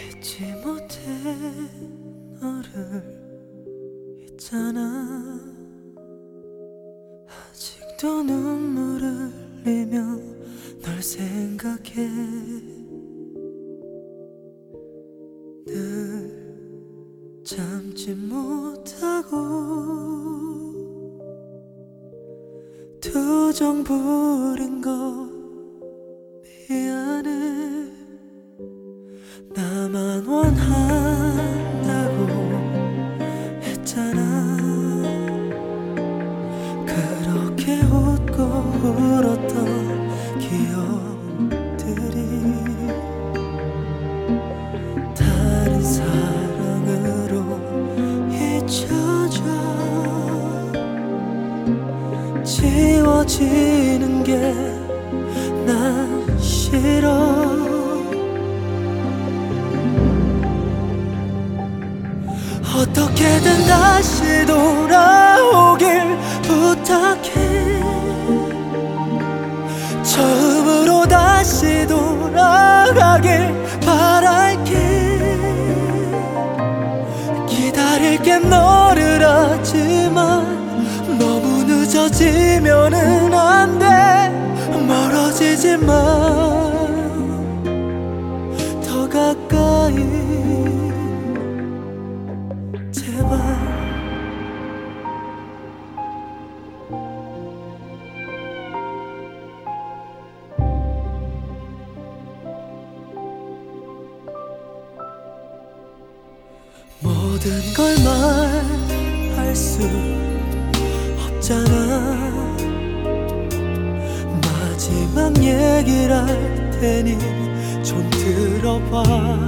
잊지 못해 너를 있잖아. 아직도 눈물을 흘리며 널 생각해. 늘 참지 못하고 투정 부린 거 미안해. 나만 원한다고 했잖아. 그렇게 웃고 울었던 기억들이 다른 사랑으로 잊혀져 지워지는 게 난 싫어. 어떻게든 다시 돌아오길 부탁해. 처음으로 다시 돌아가길 바랄게. 기다릴게 너를 하지만 너무 늦어지면은 안 돼. 멀어지지 마. 더 가까이 제발. 모든 걸 말할 수 없잖아. 마지막 얘기를 할 테니 좀 들어봐.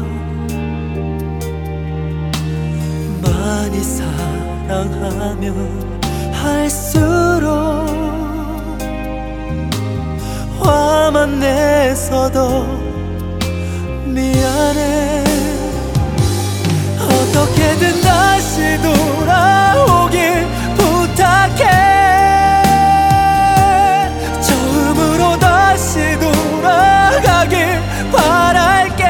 많이 사랑하면 할수록 화만 내서도 미안해. 어떻게든 다시 돌아오길 부탁해. 처음으로 다시 돌아가길 바랄게.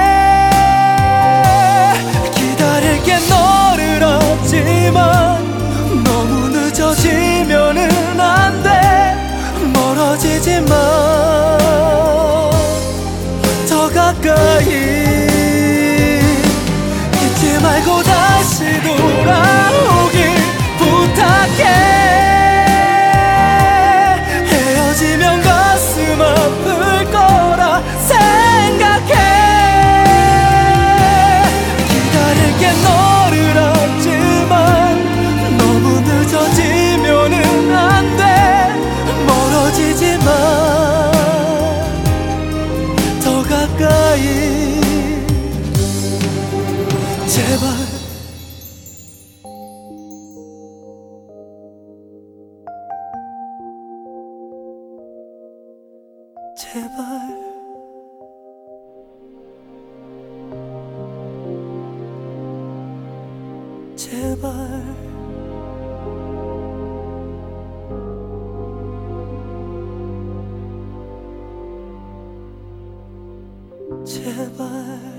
기다릴게 너를 하지만 너무 늦어지면은 안 돼. 멀어지지 마. 더 가까이 잊지 말고 다시 돌아오길 부탁해. 헤어지면 가슴 아플 거라 생각해. 기다릴게 너를 하지만 너무 늦어지면은 안 돼. 멀어지지 마. 더 가까이 제발. 제발. 제발. 제발.